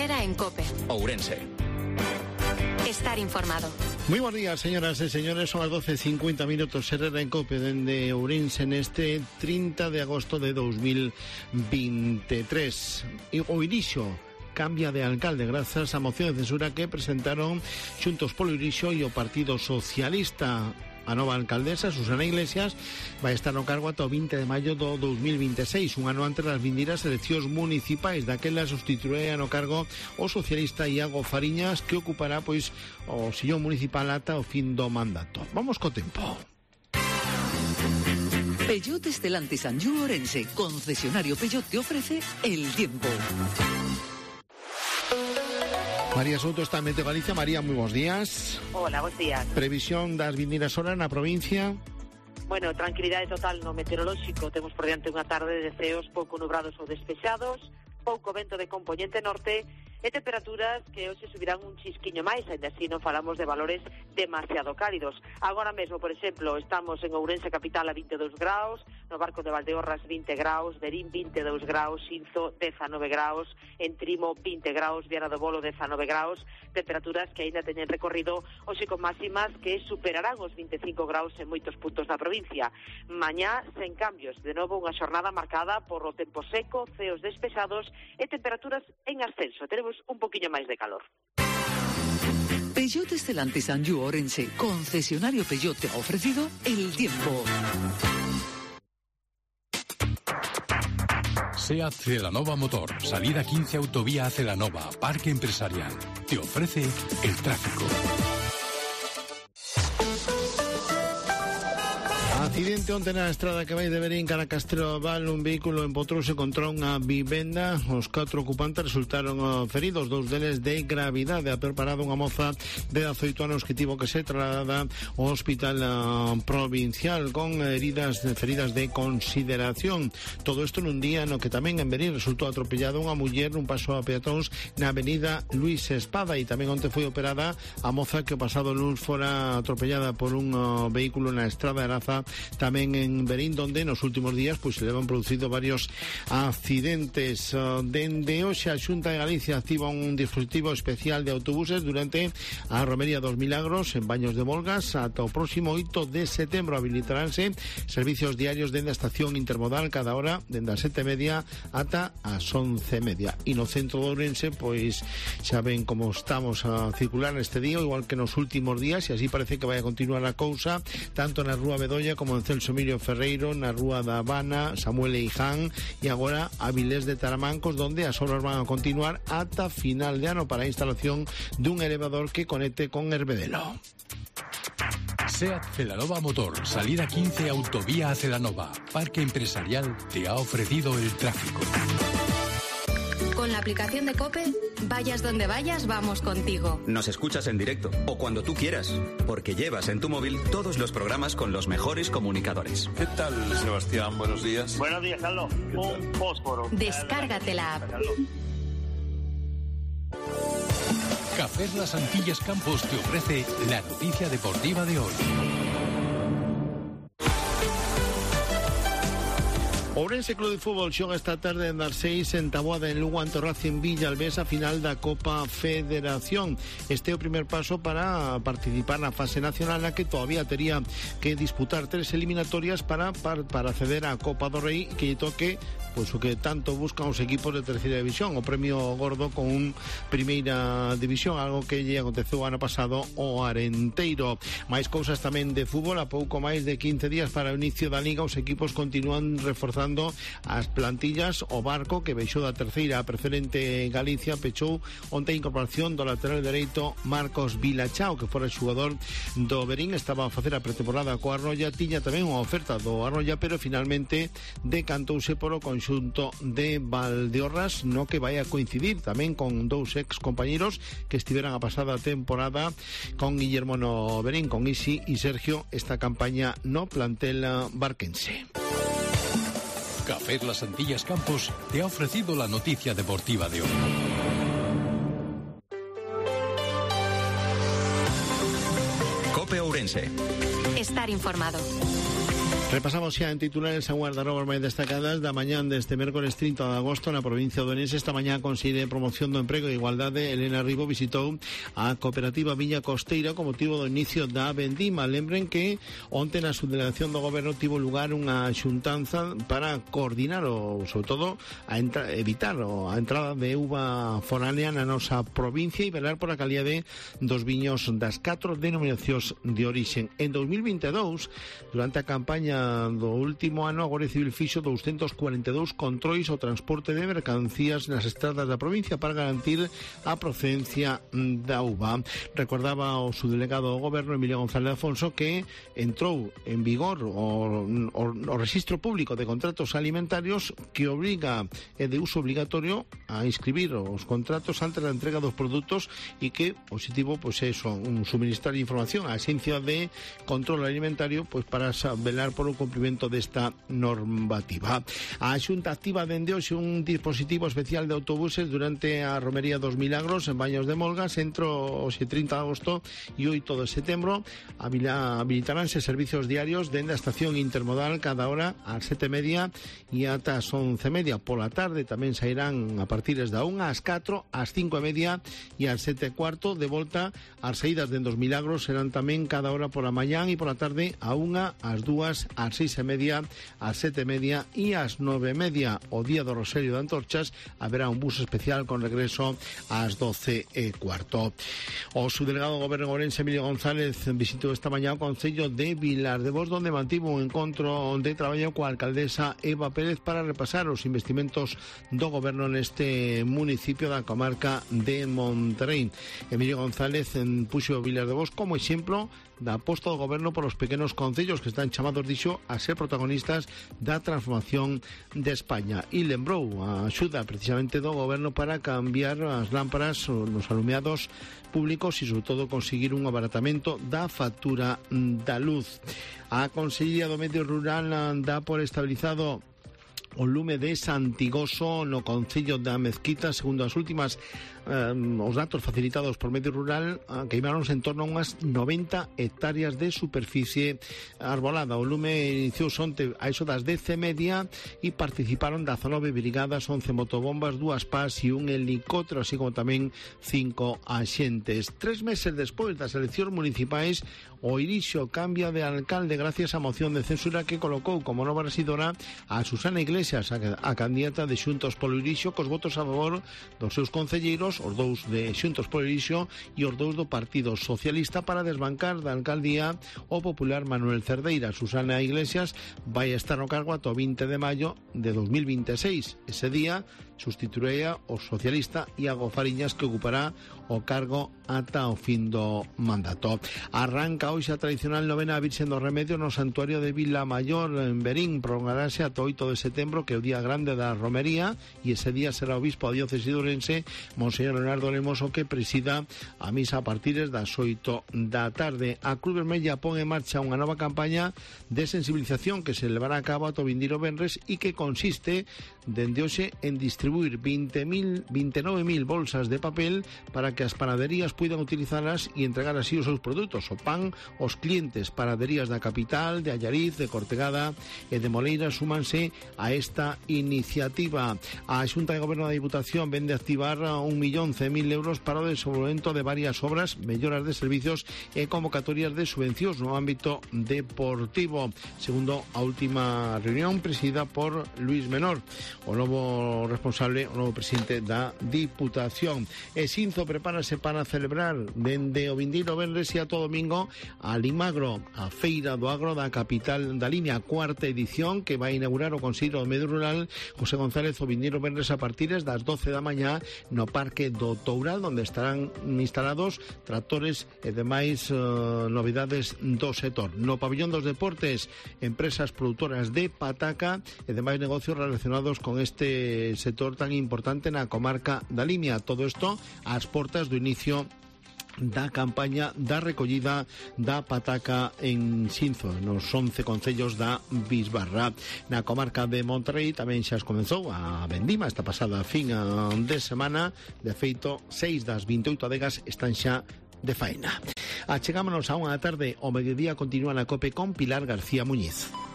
Herrera en COPE. Ourense. Estar informado. Muy buenos días, señoras y señores. Son las 12:50 minutos. Herrera en COPE dende Ourense en este 30 de agosto de 2023. O inicio cambia de alcalde grazas á moción de censura que presentaron Xuntos polo Irixo e o Partido Socialista. A nova alcaldesa, Susana Iglesias, vai estar no cargo ata o 20 de maio do 2026, un ano antes das vindeiras eleccións municipais. Daquela sustituirá no cargo o socialista Iago Fariñas, que ocupará pois o sillón municipal ata o fin do mandato. Vamos co tempo. Peugeot Stellantis Anjou Ourense, concesionario Peugeot, te ofrece el tiempo. María Souto está en Meteo Galicia. María, moi bons días. Hola, bons días. Previsión das vindeiras horas na provincia? Bueno, tranquilidade total no meteorolóxico. Temos por diante unha tarde de ceos pouco nubrados ou despexados, pouco vento de componente norte e temperaturas que hoxe subirán un chisquiño máis, ainda así non falamos de valores demasiado cálidos. Agora mesmo, por exemplo, estamos en Ourense capital a 22 graus, no Barco de Valdeorras 20 graus, Verín 22 graus, Xinzo 19 graus, en Trimo 20 graus, Viana do Bolo 19 graus, temperaturas que aínda teñen recorrido hoxe con máximas que superarán os 25 graus en moitos puntos da provincia. Mañá, sen cambios, de novo unha xornada marcada por o tempo seco, ceos despexados e temperaturas en ascenso. Tenemos un poquillo máis de calor. Peugeot Stellantis Anjou Ourense, concesionario Peugeot, te ha ofrecido el tiempo. SEAT Celanova Motor, salida 15 autovía a Celanova, Parque Empresarial. Te ofrece el tráfico. Accidente onte na estrada que vai de Verín cara a Castelo Val. Un vehículo empotrouse contra unha vivenda. Os 4 ocupantes resultaron feridos, 2 deles de gravidade. A preparado unha moza de 18 anos que tivo que ser trasladada ao hospital provincial con feridas de consideración. Todo isto nun día no que tamén en Verín resultou atropellada unha muller nun paso a peatóns na avenida Luis Espada, e tamén onte foi operada a moza que o pasado luns fora atropellada por un vehículo na estrada de Araza, tamén en Verín, donde nos últimos días pois se levan producido varios accidentes. Dende hoxe a Xunta de Galicia activa un dispositivo especial de autobuses durante a Romería dos Milagros en Baños de Volgas. Ata o próximo 8 de setembro habilitaránse servicios diarios dende a estación intermodal cada hora dende as 7:30 ata as 11:30. E no centro de Ourense pois xa ven como estamos a circular neste día, igual que nos últimos días, e así parece que vai a continuar a cousa tanto na Rúa Bedolla como en Celso Emilio Ferreiro, na Rúa da Habana, Samuel Eiján e agora Avilés de Taramancos, donde as obras van a continuar ata final de ano para a instalación dun elevador que conecte con Herbedelo. SEAT Celanova Motor, salida 15 autovía a Celanova, Parque Empresarial, te ha ofrecido el tráfico. Con la aplicación de COPE, vayas donde vayas, vamos contigo. Nos escuchas en directo o cuando tú quieras, porque llevas en tu móvil todos los programas con los mejores comunicadores. ¿Qué tal, Sebastián? Buenos días. Buenos días, Carlos. Un fósforo. Descárgate la app. Cafés Las Antillas Campos te ofrece la noticia deportiva de hoy. Ourense Club de Fútbol xoga esta tarde en das 6 en Taboada, en Lugo, ante Racing Villalbés, a final da Copa Federación. Este é o primer paso para participar na fase nacional, na que todavía tería que disputar 3 eliminatorias para acceder á Copa do Rei, que lle toque pois o que tanto buscan os equipos de terceira división, o premio gordo con un primeira división, algo que lle aconteceu ano pasado ao Arenteiro. Mais cousas tamén de fútbol. A pouco máis de 15 días para o inicio da Liga, os equipos continúan reforzando as plantillas. O Barco, que baixou da terceira a preferente Galicia, pechou onte a incorporación do lateral dereito Marcos Vilachao, que fora xogador do Verín, estaba a facer a pretemporada co Arroya, tiña tamén unha oferta do Arroya, pero finalmente decantouse por o conxunto de Valdeorras, no que vai a coincidir tamén con 2 ex compañeros que estiveran a pasada temporada con Guillermo no Verín, con Isi e Sergio, esta campaña no plantel barquense. Cafés Las Antillas Campos te ha ofrecido la noticia deportiva de hoy. COPE Ourense. Estar informado. Repasamos xa en titulares algunhas das novas máis destacadas da mañán deste mércores 30 de agosto na provincia de Ourense. Esta mañá consigue promoción do emprego e igualdade. Elena Ribo visitou a cooperativa Viña Costeira con motivo do inicio da vendima. Lembren que onte na subdelegación do goberno tivo lugar unha xuntanza para coordinar ou, sobre todo, evitar a entrada de uva foránea na nosa provincia e velar por a calidade dos viños das 4 denominacións de orixen. En 2022, durante a campaña do último ano, a Guardia Civil fixo 242 controis ao transporte de mercancías nas estradas da provincia para garantir a procedencia da uva. Recordaba o subdelegado do goberno, Emilio González Afonso, que entrou en vigor o registro público de contratos alimentarios que obriga, é de uso obligatorio, a inscribir os contratos antes da entrega dos produtos e que o objetivo pois é un suministrar información á Axencia de Control Alimentario pois para velar por o cumprimento desta normativa. A Xunta activa dende hoxe un dispositivo especial de autobuses durante a Romería dos Milagros en Baños de Molgas entre os 30 de agosto e 8 de setembro. Habilitaránse servicios diarios dende a estación intermodal cada hora ás 7:30 e ata as 11:30. Pola tarde tamén sairán a partir da 1 ás 4, ás 5:30 e ás 7:15. De volta, as saídas dende os Milagros serán tamén cada hora pola mañán e pola tarde a 1, ás 2, ás 6:30, ás 7:30 e ás 9:30. O día do Rosario de Antorchas haberá un bus especial con regreso ás 12:15. O subdelegado do goberno Ourense, Emilio González, visitou esta mañá o concello de Vilar de Bos, donde mantivo un encontro de traballo coa alcaldesa Eva Pérez para repasar os investimentos do goberno neste municipio da comarca de Monterrey. Emilio González puxo Vilar de Bos como exemplo da aposta do goberno por os pequenos concellos que están chamados, dixo, a ser protagonistas da transformación de España e lembrou a axuda precisamente do goberno para cambiar as lámparas nos alumeados públicos e, sobre todo, conseguir un abaratamento da factura da luz. A Consellería do Medio Rural dá por estabilizado o lume de Santigoso no concello da Mezquita. Segundo as últimas os datos facilitados por Medio Rural, queimáronse en torno a unhas 90 hectáreas de superficie arbolada. O lume iniciouse onte a iso das 10:30 e participaron 19 brigadas, 11 motobombas, 2 PAS e un helicóptero, así como tamén 5 axentes. 3 meses despois das eleccións municipais, o Irixo cambia de alcalde gracias á moción de censura que colocou como nova rexidora a Susana Iglesias, a candidata de Xuntos polo Irixo, cos votos a favor dos seus concelleiros, os 2 de Xuntos polo Irixo e os 2 do Partido Socialista, para desbancar da alcaldía o popular Manuel Cerdeira. Susana Iglesias vai estar no cargo ata o 20 de maio de 2026. Ese día sustituirá o socialista Iago Fariñas, que ocupará o cargo ata o fin do mandato. Arranca hoxe a tradicional novena a Virxen do Remedio no Santuario de Vila Maior en Berín. Prolongarase ata 8 de setembro, que é o día grande da romería, e ese día será o obispo da diócese de Ourense, Monseñor Leonardo Lemos, o que presida a misa a partir das 8 da tarde. A Cruz Vermella pon en marcha unha nova campaña de sensibilización que se levará a cabo ata o vindeiro venres e que consiste dende hoxe en distribuir 29.000 bolsas de papel para que as panaderías puidan utilizarlas e entregar así os seus produtos, o pan, aos clientes. Panaderías da capital, de Allariz, de Cortegada e de Moleira súmanse a esta iniciativa. A Xunta de Goberno da Diputación vende activar 1.100.000 euros para o desenvolvemento de varias obras, melloras de servicios e convocatorias de subvencións no ámbito deportivo, segundo a última reunión presidida por Luis Menor, o novo responsable, o novo presidente da Diputación. E Xinzo prepárase para celebrar dende o vindeiro venres e ata o domingo a Limagro, a Feira do Agro da capital da Limia, cuarta edición, que vai inaugurar o Consello do Medio Rural José González o vindeiro venres a partir das 12 da mañá no Parque do Toural, onde estarán instalados tractores e demais novidades do sector. No pabillón dos deportes, empresas produtoras de pataca e demais negocios relacionados con este sector tan importante na comarca da Limia. Todo isto ás portas do inicio da campaña da recollida da pataca en Xinzo, nos 11 concellos da Bisbarra. Na comarca de Monterrey tamén xa comezou a vendima esta pasada fin de semana. De feito, 6 das 28 adegas están xa de faena. Achegámonos a unha tarde. O mediodía continúa na COPE con Pilar García Muñiz.